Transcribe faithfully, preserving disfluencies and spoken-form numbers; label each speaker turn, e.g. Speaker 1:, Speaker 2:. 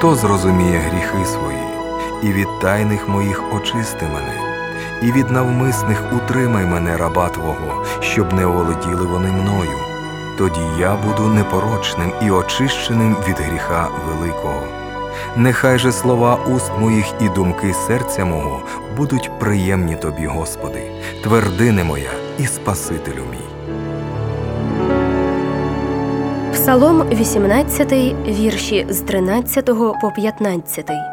Speaker 1: Хто зрозуміє гріхи свої, і від тайних моїх очисти мене, і від навмисних утримай мене, раба Твого, щоб не оволоділи вони мною. Тоді я буду непорочним і очищеним від гріха великого. Нехай же слова уст моїх і думки серця мого будуть приємні Тобі, Господи, твердине моя і Спасителю мій.
Speaker 2: Псалом вісімнадцятий, вірші з тринадцятого по п'ятнадцятий.